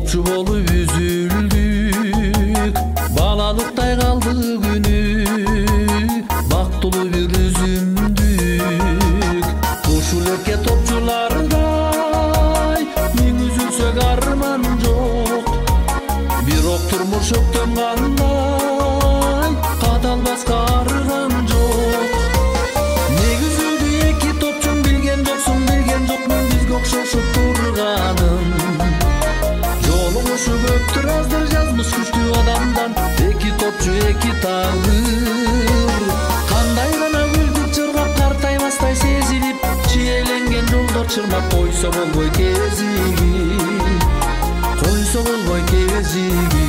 топчу болуп үзүлдүк, балалыктай калды күнү, бактылуу бир үзүмдүк. Ушул эрке топчулардай миң үзүлсө арман жок, бирок турмуш өктөн кандай кадалбаска арган жок. Негизилди эки топчун билген жоксуң, билген жокмун бизге окшошуп турганын. Жолугушуп өптүр аздыр жазмыш күчтүү адамдан, эки топчу эки тагыр. Кандай гана гүлдүк чыргап картаймастай сезилип, чиеленген жолдор чырмап койсо болбой кезиги, койсо болбой кезиги.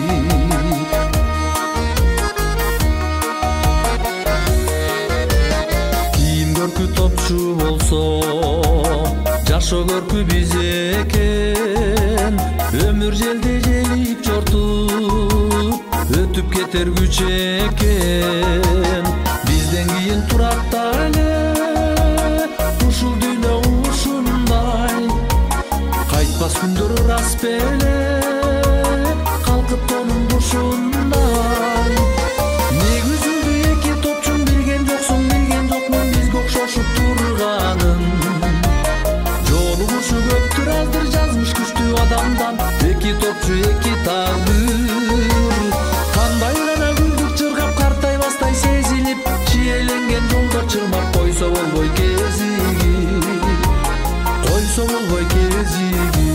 Кийим көркү топчу болсо, жашоо көркү биз экен. Өмүр желди желип жортуп, өтүп кетер күч экен. Бизден кийин турат да эле ушул дүйнө ушундай, кайтпас күндөр ырас беле калкып тонун бушундай. Негизилди эки топчун билген жоксуң, билген жокмун бизге окшошуп турганын. Жолугушуп өптүр аздыр жазмыш күчтүү адамдан, эки топчу эки тагыр. Кандай гана гүлдүк чыргап картаймастай сезилип, чиеленген жолдор чырмап койсо болбой кезиги, койсо болбой кезиги.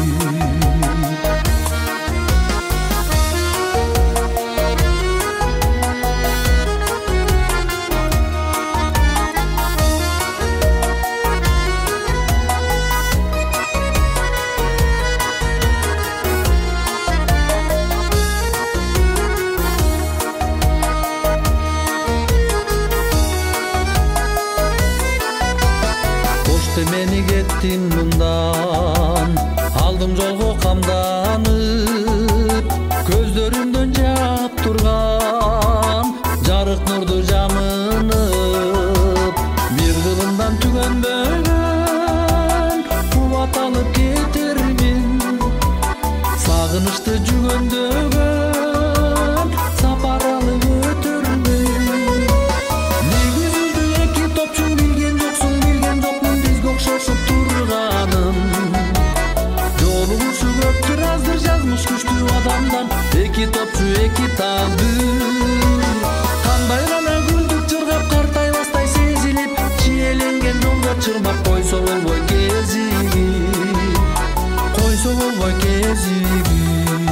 Мени кеттим мындан, алдым жолго камданып, көздөрүмдөн жаап турган жарык нурду жамынып. Бир кылымдан түгөнбөгөн кубат алып кетермин, сагынычты жүгөндөгөн сапар алып өтөрмүн. Негизилди эки топчун билген жоксуң, билген жокмун окшошуп турганын. Жолугушуп өптүр аздыр жазмыш күчтүү адамдан, эки топчу эки тагыр. Кандай гана гүлдүк чыргап картаймастай сезилип, чиеленген жолдор чырмап койсо болбой кезиги, койсо болбой кезиги,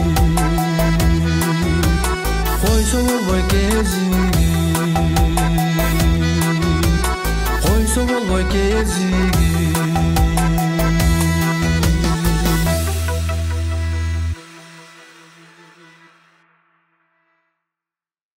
койсо болбой кезиги, койсо болбой кезиги.